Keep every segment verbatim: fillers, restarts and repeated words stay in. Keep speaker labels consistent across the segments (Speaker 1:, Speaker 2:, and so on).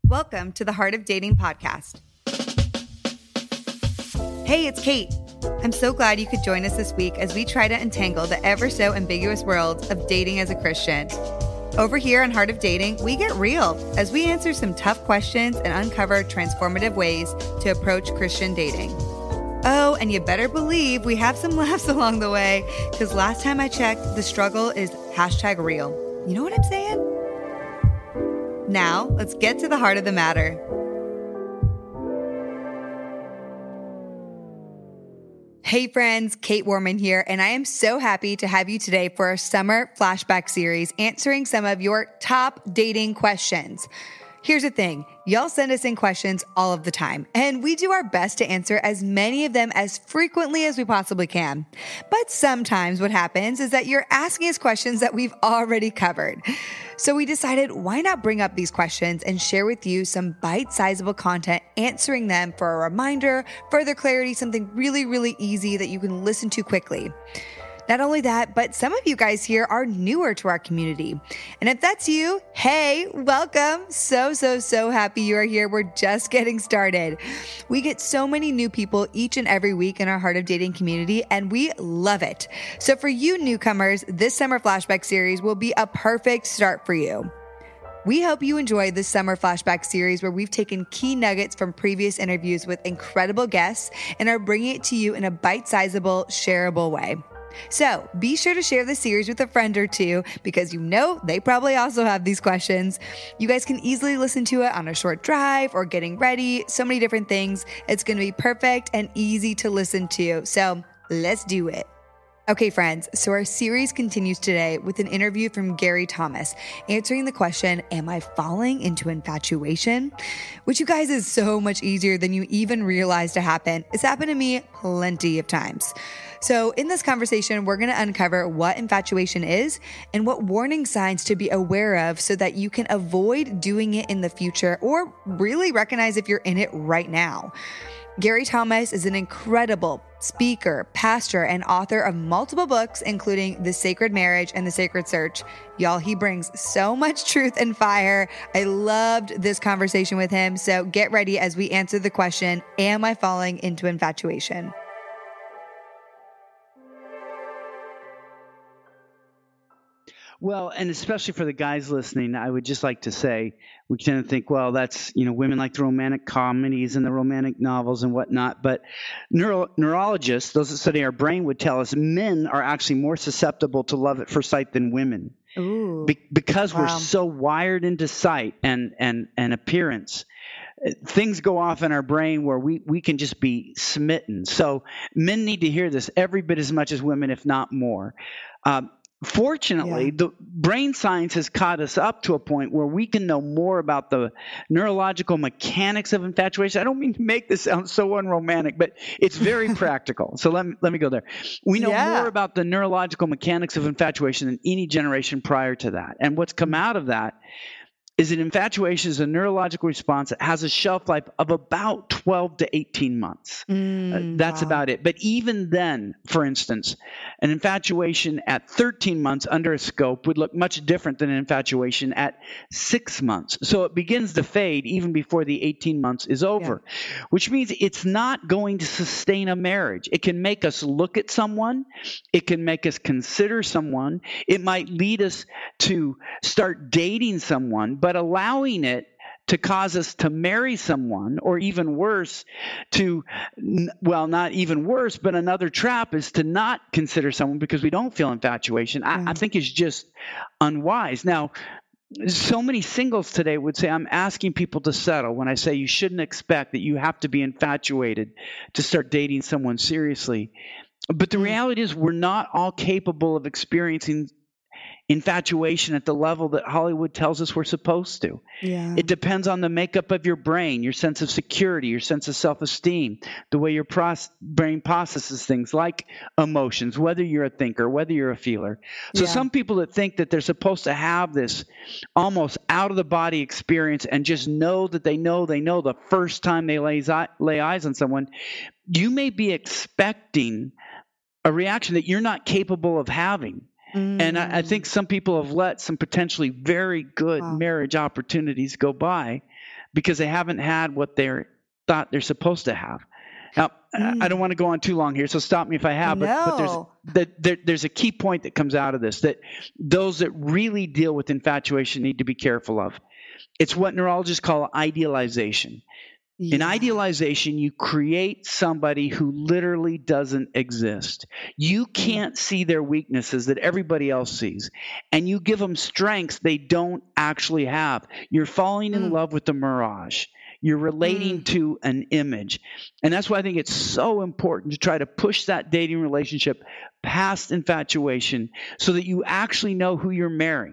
Speaker 1: Welcome to the Heart of Dating podcast. Hey, it's Kate. I'm so glad you could join us this week as we try to untangle the ever so ambiguous world of dating as a Christian. Over here on Heart of Dating, we get real as we answer some tough questions and uncover transformative ways to approach Christian dating. Oh, and you better believe we have some laughs along the way, because last time I checked, the struggle is hashtag real. You know what I'm saying? Now, let's get to the heart of the matter. Hey friends, Kate Warman here, and I am so happy to have you today for our summer flashback series answering some of your top dating questions. Here's the thing, y'all send us in questions all of the time, and we do our best to answer as many of them as frequently as we possibly can. But sometimes what happens is that you're asking us questions that we've already covered. So we decided, why not bring up these questions and share with you some bite-sizable content answering them for a reminder, further clarity, something really, really easy that you can listen to quickly. Not only that, but some of you guys here are newer to our community. And if that's you, hey, welcome. So, so, so happy you are here. We're just getting started. We get so many new people each and every week in our Heart of Dating community, and we love it. So for you newcomers, this summer flashback series will be a perfect start for you. We hope you enjoy this summer flashback series where we've taken key nuggets from previous interviews with incredible guests and are bringing it to you in a bite-sizable, shareable way. So be sure to share the series with a friend or two because you know they probably also have these questions. You guys can easily listen to it on a short drive or getting ready, so many different things. It's going to be perfect and easy to listen to. So let's do it. Okay, friends, so our series continues today with an interview from Gary Thomas, answering the question, am I falling into infatuation? Which, you guys, is so much easier than you even realize to happen. It's happened to me plenty of times. So in this conversation, we're going to uncover what infatuation is and what warning signs to be aware of so that you can avoid doing it in the future or really recognize if you're in it right now. Gary Thomas is an incredible speaker, pastor, and author of multiple books, including The Sacred Marriage and The Sacred Search. Y'all, he brings so much truth and fire. I loved this conversation with him. So get ready as we answer the question, am I falling into infatuation?
Speaker 2: Well, and especially for the guys listening, I would just like to say, we tend to think, well, that's, you know, women like the romantic comedies and the romantic novels and whatnot. But neuro- neurologists, those that study our brain, would tell us men are actually more susceptible to love at first sight than women.
Speaker 1: Ooh,
Speaker 2: Be- because
Speaker 1: wow.
Speaker 2: we're so wired into sight and, and, and appearance. Things go off in our brain where we, we can just be smitten. So men need to hear this every bit as much as women, if not more. Um, Fortunately, yeah. the brain science has caught us up to a point where we can know more about the neurological mechanics of infatuation. I don't mean to make this sound so unromantic, but it's very practical. So let me, let me go there. We know
Speaker 1: yeah.
Speaker 2: more about the neurological mechanics of infatuation than any generation prior to that. And what's come out of that is that infatuation is a neurological response that has a shelf life of about twelve to eighteen months.
Speaker 1: Mm,
Speaker 2: uh, that's
Speaker 1: wow.
Speaker 2: about it. But even then, for instance, an infatuation at thirteen months under a scope would look much different than an infatuation at six months. So it begins to fade even before the eighteen months is over, yeah. which means it's not going to sustain a marriage. It can make us look at someone. It can make us consider someone. It might lead us to start dating someone, but allowing it to cause us to marry someone, or even worse, to, well, not even worse, but another trap is to not consider someone because we don't feel infatuation, I, I think is just unwise. Now, so many singles today would say, I'm asking people to settle when I say you shouldn't expect that you have to be infatuated to start dating someone seriously. But the reality is we're not all capable of experiencing infatuation at the level that Hollywood tells us we're supposed to.
Speaker 1: Yeah.
Speaker 2: It depends on the makeup of your brain, your sense of security, your sense of self-esteem, the way your proce- brain processes things like emotions, whether you're a thinker, whether you're a feeler. So
Speaker 1: Yeah.
Speaker 2: some people that think that they're supposed to have this almost out-of-the-body experience and just know that they know they know the first time they lay, lay eyes on someone, you may be expecting a reaction that you're not capable of having. Mm. And I, I think some people have let some potentially very good wow. marriage opportunities go by because they haven't had what they're thought they're supposed to have. Now, mm. I don't want to go on too long here, so stop me if I have, but,
Speaker 1: no.
Speaker 2: but there's that there, there's a key point that comes out of this that those that really deal with infatuation need to be careful of. It's what neurologists call idealization. Yeah. In idealization, you create somebody who literally doesn't exist. You can't see their weaknesses that everybody else sees, and you give them strengths they don't actually have. You're falling in mm. love with the mirage. You're relating mm. to an image. And that's why I think it's so important to try to push that dating relationship past infatuation so that you actually know who you're marrying.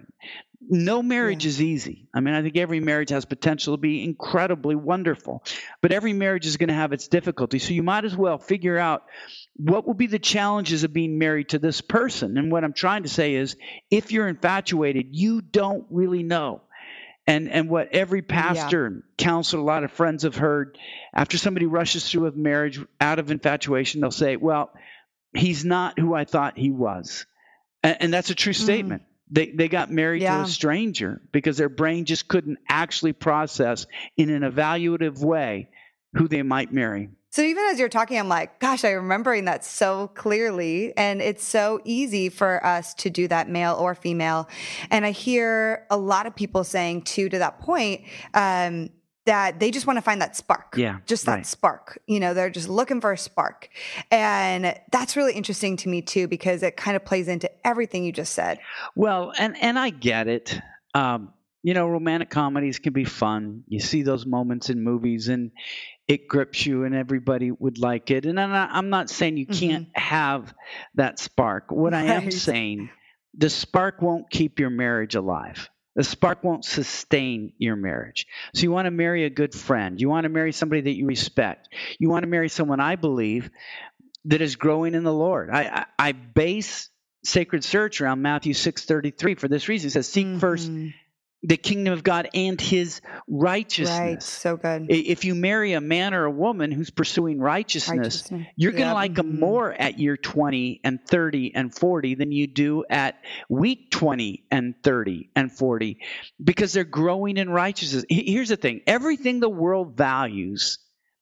Speaker 2: No marriage yeah. is easy. I mean, I think every marriage has potential to be incredibly wonderful, but every marriage is going to have its difficulties. So you might as well figure out what will be the challenges of being married to this person. And what I'm trying to say is, if you're infatuated, you don't really know. And and what every pastor yeah. and counselor, a lot of friends have heard, after somebody rushes through a marriage out of infatuation, they'll say, well, he's not who I thought he was. And, and that's a true statement. Mm. They they got married yeah. to a stranger because their brain just couldn't actually process in an evaluative way who they might marry.
Speaker 1: So even as you're talking, I'm like, gosh, I'm remembering that so clearly. And it's so easy for us to do that, male or female. And I hear a lot of people saying, too, to that point, um, that they just want to find that spark.
Speaker 2: Yeah,
Speaker 1: just that
Speaker 2: right.
Speaker 1: spark. You know, they're just looking for a spark. And that's really interesting to me, too, because it kind of plays into everything you just said.
Speaker 2: Well, and, and I get it. Um, you know, romantic comedies can be fun. You see those moments in movies and it grips you and everybody would like it. And I'm not, I'm not saying you can't mm-hmm. have that spark. What right. I am saying, the spark won't keep your marriage alive. The spark won't sustain your marriage. So you want to marry a good friend. You want to marry somebody that you respect. You want to marry someone, I believe, that is growing in the Lord. I, I, I base Sacred Search around Matthew six thirty-three for this reason. It says, seek mm-hmm. first the kingdom of God and his righteousness.
Speaker 1: Right, so good.
Speaker 2: If you marry a man or a woman who's pursuing righteousness, righteousness. you're going to yep. like them more at year twenty and thirty and forty than you do at week twenty and thirty and forty because they're growing in righteousness. Here's the thing. Everything the world values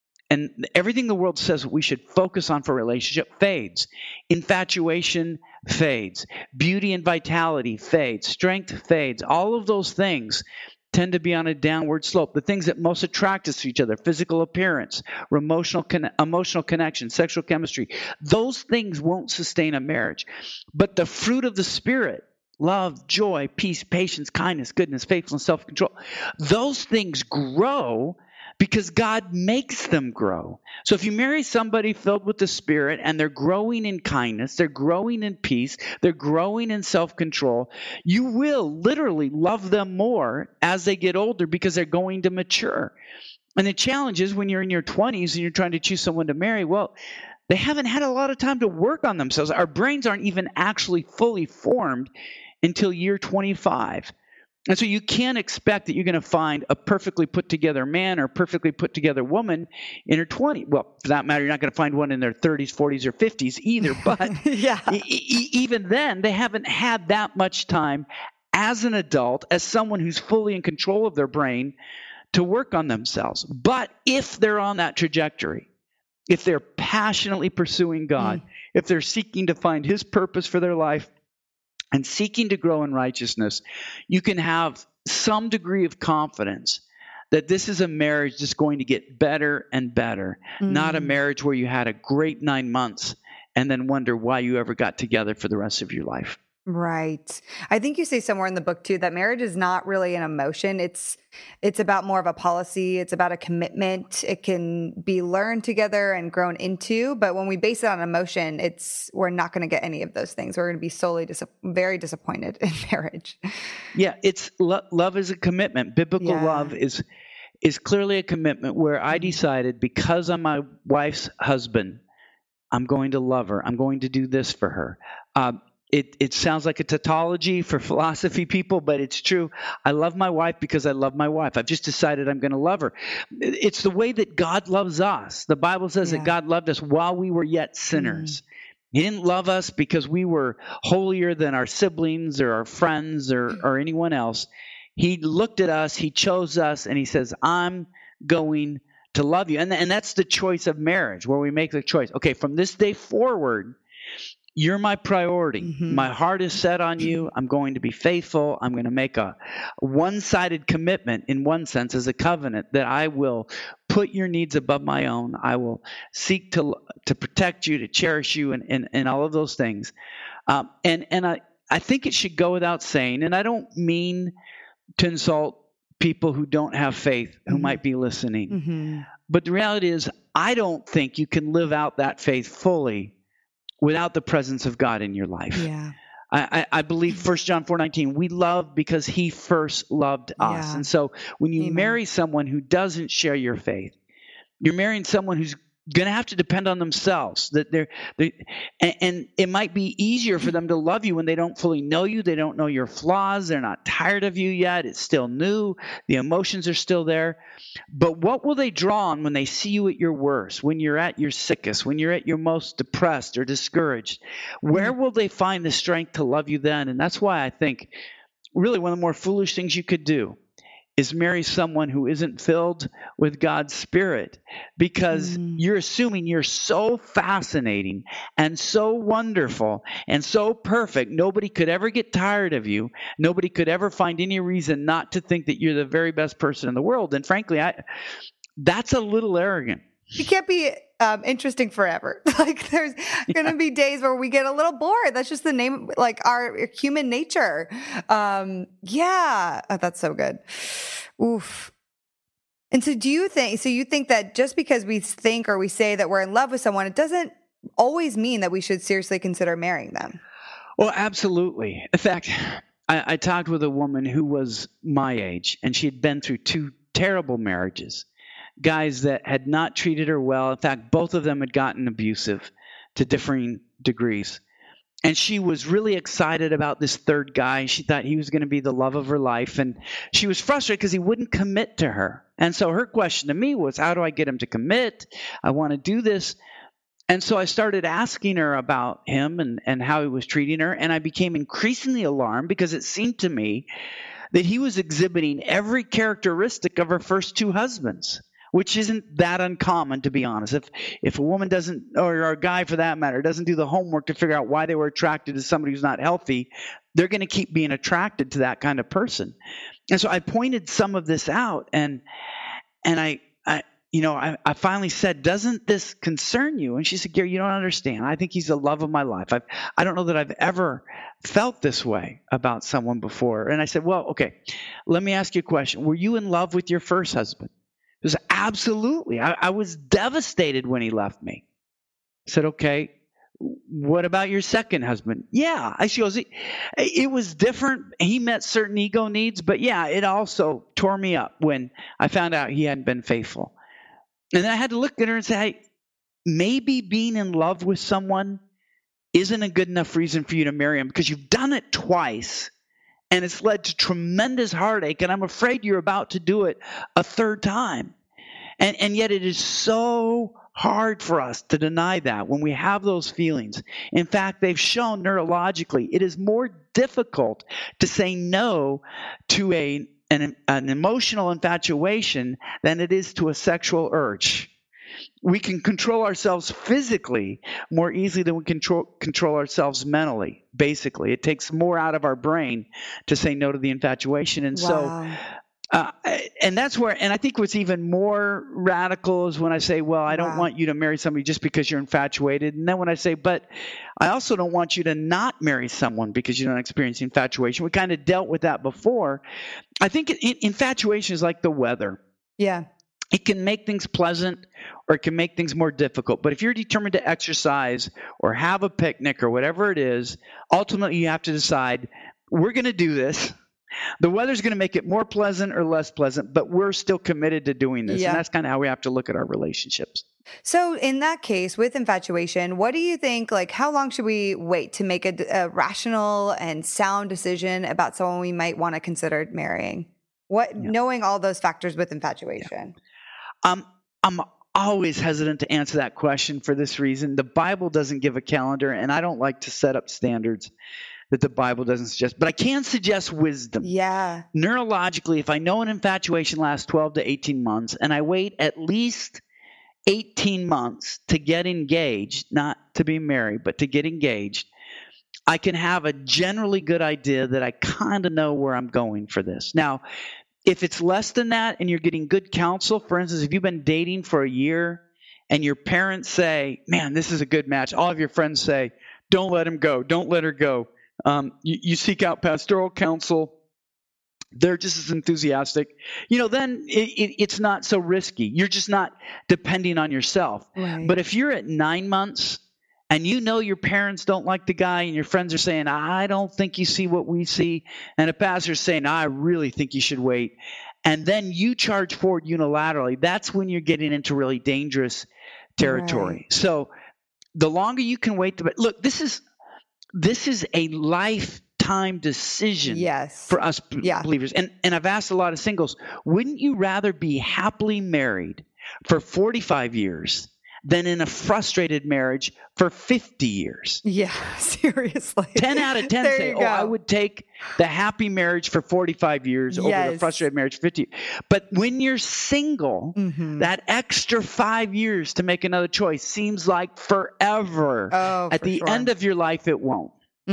Speaker 2: and everything the world says we should focus on for a relationship fades. Infatuation fades. Beauty and vitality fades. Strength fades. All of those things tend to be on a downward slope. The things that most attract us to each other, physical appearance, emotional, con- emotional connection, sexual chemistry, those things won't sustain a marriage. But the fruit of the Spirit, love, joy, peace, patience, kindness, goodness, faithfulness, self-control, those things grow because God makes them grow. So if you marry somebody filled with the Spirit and they're growing in kindness, they're growing in peace, they're growing in self-control, you will literally love them more as they get older because they're going to mature. And the challenge is when you're in your twenties and you're trying to choose someone to marry, well, they haven't had a lot of time to work on themselves. Our brains aren't even actually fully formed until year twenty-five. And so you can't expect that you're going to find a perfectly put together man or perfectly put together woman in her twenties. Well, for that matter, you're not going to find one in their thirties, forties, or fifties either. But
Speaker 1: yeah.
Speaker 2: e- e- even then, they haven't had that much time as an adult, as someone who's fully in control of their brain, to work on themselves. But if they're on that trajectory, if they're passionately pursuing God, mm. if they're seeking to find His purpose for their life, and seeking to grow in righteousness, you can have some degree of confidence that this is a marriage that's going to get better and better, mm. not a marriage where you had a great nine months and then wonder why you ever got together for the rest of your life.
Speaker 1: Right. I think you say somewhere in the book too that marriage is not really an emotion. It's it's about more of a policy. It's about a commitment. It can be learned together and grown into, but when we base it on emotion, it's we're not going to get any of those things. We're going to be solely dis- very disappointed in marriage.
Speaker 2: Yeah, it's lo- love is a commitment. Biblical yeah. love is is clearly a commitment where I decided because I'm my wife's husband, I'm going to love her. I'm going to do this for her. Um, It it sounds like a tautology for philosophy people, but it's true. I love my wife because I love my wife. I've just decided I'm going to love her. It's the way that God loves us. The Bible says yeah. that God loved us while we were yet sinners. Mm. He didn't love us because we were holier than our siblings or our friends or, or anyone else. He looked at us, he chose us, and he says, I'm going to love you. And, and that's the choice of marriage, where we make the choice. Okay, from this day forward, you're my priority.
Speaker 1: Mm-hmm.
Speaker 2: My heart is set on you. I'm going to be faithful. I'm going to make a one-sided commitment, in one sense, as a covenant, that I will put your needs above my own. I will seek to to protect you, to cherish you, and, and, and all of those things. Um, and and I, I think it should go without saying, and I don't mean to insult people who don't have faith, who
Speaker 1: Mm-hmm.
Speaker 2: might be listening.
Speaker 1: Mm-hmm.
Speaker 2: But the reality is, I don't think you can live out that faith fully without the presence of God in your life.
Speaker 1: Yeah.
Speaker 2: I, I, I believe First John four nineteen, we love because he first loved us.
Speaker 1: Yeah.
Speaker 2: And so when you
Speaker 1: Amen.
Speaker 2: marry someone who doesn't share your faith, you're marrying someone who's going to have to depend on themselves. That they're, they, and, and it might be easier for them to love you when they don't fully know you. They don't know your flaws. They're not tired of you yet. It's still new. The emotions are still there. But what will they draw on when they see you at your worst, when you're at your sickest, when you're at your most depressed or discouraged? Where will they find the strength to love you then? And that's why I think really one of the more foolish things you could do is marry someone who isn't filled with God's Spirit, because
Speaker 1: Mm.
Speaker 2: you're assuming you're so fascinating and so wonderful and so perfect. Nobody could ever get tired of you. Nobody could ever find any reason not to think that you're the very best person in the world. And frankly, I, that's a little arrogant.
Speaker 1: You can't be um, interesting forever. Like there's going to be days where we get a little bored. That's just the name, like our human nature. Um, yeah, oh, that's so good. Oof. And so do you think, so you think that just because we think or we say that we're in love with someone, it doesn't always mean that we should seriously consider marrying them?
Speaker 2: Well, absolutely. In fact, I, I talked with a woman who was my age, and she had been through two terrible marriages. Guys that had not treated her well. In fact, both of them had gotten abusive to differing degrees. And she was really excited about this third guy. She thought he was going to be the love of her life. And she was frustrated because he wouldn't commit to her. And so her question to me was, how do I get him to commit? I want to do this. And so I started asking her about him and, and how he was treating her. And I became increasingly alarmed because it seemed to me that he was exhibiting every characteristic of her first two husbands, which isn't that uncommon, to be honest. If if a woman doesn't, or a guy for that matter, doesn't do the homework to figure out why they were attracted to somebody who's not healthy, they're going to keep being attracted to that kind of person. And so I pointed some of this out, and and I, I you know, I, I finally said, doesn't this concern you? And she said, Gary, you don't understand. I think he's the love of my life. I've, I don't know that I've ever felt this way about someone before. And I said, well, okay, let me ask you a question. Were you in love with your first husband? It was absolutely. I, I was devastated when he left me. I said, okay, what about your second husband? Yeah. I, she goes, it, it was different. He met certain ego needs, but yeah, it also tore me up when I found out he hadn't been faithful. And then I had to look at her and say, hey, maybe being in love with someone isn't a good enough reason for you to marry him, because you've done it twice. And it's led to tremendous heartache, and I'm afraid you're about to do it a third time. And, and yet it is so hard for us to deny that when we have those feelings. In fact, they've shown neurologically it is more difficult to say no to a, an, an emotional infatuation than it is to a sexual urge. We can control ourselves physically more easily than we control control ourselves mentally, basically. It takes more out of our brain to say no to the infatuation. And
Speaker 1: Wow.
Speaker 2: so, uh, and that's where, and I think what's even more radical is when I say, well, I don't
Speaker 1: Wow.
Speaker 2: want you to marry somebody just because you're infatuated. And then when I say, but I also don't want you to not marry someone because you don't experience infatuation. We kind of dealt with that before. I think it, infatuation is like the weather.
Speaker 1: Yeah.
Speaker 2: It can make things pleasant or it can make things more difficult. But if you're determined to exercise or have a picnic or whatever it is, ultimately you have to decide, we're going to do this. The weather's going to make it more pleasant or less pleasant, but we're still committed to doing this.
Speaker 1: Yeah.
Speaker 2: And that's kind of how we have to look at our relationships.
Speaker 1: So in that case, with infatuation, what do you think, like how long should we wait to make a, a rational and sound decision about someone we might want to consider marrying? What,
Speaker 2: Yeah.
Speaker 1: knowing all those factors with infatuation?
Speaker 2: Um, I'm always hesitant to answer that question for this reason. The Bible doesn't give a calendar, and I don't like to set up standards. that the Bible doesn't suggest. But I can suggest wisdom.
Speaker 1: Yeah.
Speaker 2: Neurologically, if I know an infatuation lasts twelve to eighteen months and I wait at least eighteen months to get engaged, not to be married, but to get engaged, I can have a generally good idea that I kind of know where I'm going for this. Now, if it's less than that and you're getting good counsel, for instance, if you've been dating for a year and your parents say, man, this is a good match, all of your friends say, don't let him go, don't let her go. Um, you, you seek out pastoral counsel. They're just as enthusiastic. You know, then it, it, it's not so risky. You're just not depending on yourself.
Speaker 1: Right.
Speaker 2: But if you're at nine months and you know your parents don't like the guy and your friends are saying, I don't think you see what we see, and a pastor's saying, I really think you should wait, and then you charge forward unilaterally, that's when you're getting into really dangerous territory.
Speaker 1: Right.
Speaker 2: So the longer you can wait, the better. Look, this is this is a lifetime decision
Speaker 1: Yes.
Speaker 2: for us b-
Speaker 1: Yeah.
Speaker 2: believers. And and I've asked a lot of singles, wouldn't you rather be happily married for forty-five years than in a frustrated marriage for fifty years?
Speaker 1: Yeah, seriously.
Speaker 2: ten out of ten
Speaker 1: There
Speaker 2: say,
Speaker 1: you
Speaker 2: oh,
Speaker 1: go.
Speaker 2: I would take the happy marriage for forty-five years over the
Speaker 1: Yes.
Speaker 2: frustrated marriage for fifty. But when you're single,
Speaker 1: Mhm.
Speaker 2: that extra five years to make another choice seems like forever.
Speaker 1: Oh,
Speaker 2: At
Speaker 1: for
Speaker 2: the
Speaker 1: sure.
Speaker 2: end of your life, it won't.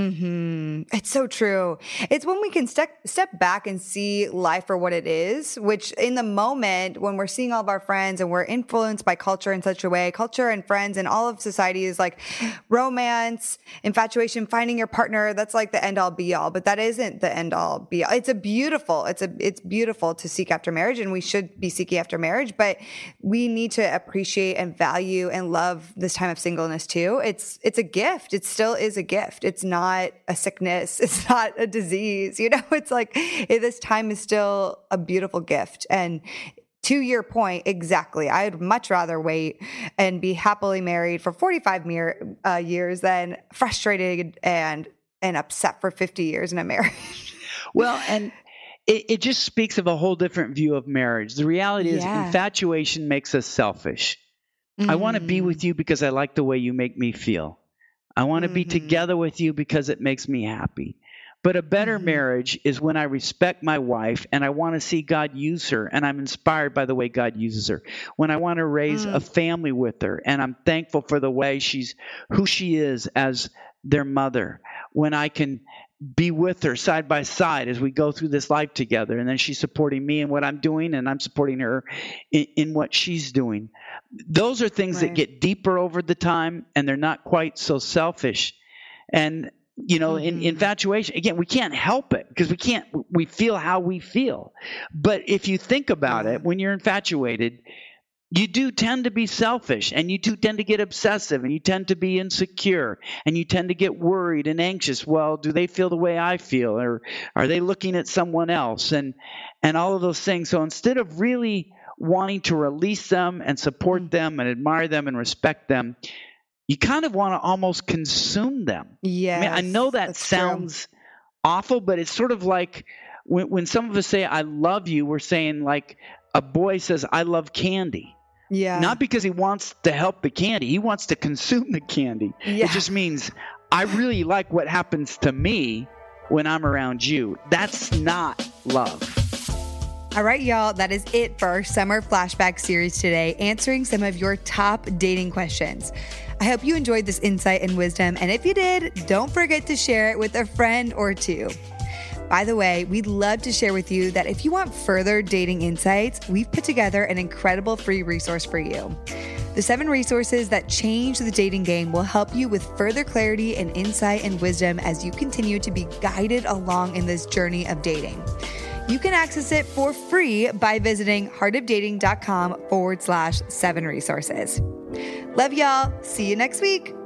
Speaker 1: Hmm. It's so true. It's when we can step step back and see life for what it is, which in the moment when we're seeing all of our friends and we're influenced by culture in such a way, culture and friends and all of society is like romance, infatuation, finding your partner. That's like the end all be all, but that isn't the end all be all. It's a beautiful, it's a, it's beautiful to seek after marriage, and we should be seeking after marriage, but we need to appreciate and value and love this time of singleness too. It's, it's a gift. It still is a gift. It's not a sickness. It's not a disease. You know, it's like eh, this time is still a beautiful gift. And to your point, exactly, I'd much rather wait and be happily married for forty-five mere, uh, years than frustrated and, and upset for fifty years in a marriage.
Speaker 2: Well, and it, it just speaks of a whole different view of marriage. The reality is
Speaker 1: Yeah.
Speaker 2: infatuation makes us selfish. I want to be
Speaker 1: Mhm.
Speaker 2: with you because I like the way you make me feel. I want to be
Speaker 1: Mhm.
Speaker 2: together with you because it makes me happy. But a better
Speaker 1: Mhm.
Speaker 2: marriage is when I respect my wife and I want to see God use her and I'm inspired by the way God uses her. When I want to raise
Speaker 1: Mm.
Speaker 2: a family with her and I'm thankful for the way she's who she is as their mother. When I can be with her side by side as we go through this life together, and then she's supporting me in what I'm doing and I'm supporting her in, in what she's doing. Those are things that
Speaker 1: Right.
Speaker 2: get deeper over the time, and they're not quite so selfish. And you know, in
Speaker 1: Mhm.
Speaker 2: infatuation, again, we can't help it because we can't, we feel how we feel. But if you think about
Speaker 1: Yeah.
Speaker 2: it, when you're infatuated, you do tend to be selfish, and you do tend to get obsessive, and you tend to be insecure, and you tend to get worried and anxious. Well, do they feel the way I feel, or are they looking at someone else, and and all of those things. So instead of really wanting to release them and support
Speaker 1: Mm.
Speaker 2: them and admire them and respect them, you kind of want to almost consume them.
Speaker 1: Yes,
Speaker 2: I mean, I know that
Speaker 1: that's true.
Speaker 2: sounds awful, but it's sort of like when, when some of us say, I love you, we're saying like a boy says, I love candy.
Speaker 1: Yeah.
Speaker 2: Not because he wants to help the candy. He wants to consume the candy.
Speaker 1: Yeah.
Speaker 2: It just means I really like what happens to me when I'm around you. That's not love.
Speaker 1: All right, y'all, that is it for our summer flashback series today, answering some of your top dating questions. I hope you enjoyed this insight and wisdom, and if you did, don't forget to share it with a friend or two. By the way, we'd love to share with you that if you want further dating insights, we've put together an incredible free resource for you. The seven resources that change the dating game will help you with further clarity and insight and wisdom as you continue to be guided along in this journey of dating. You can access it for free by visiting heartofdating.com forward slash seven resources. Love y'all. See you next week.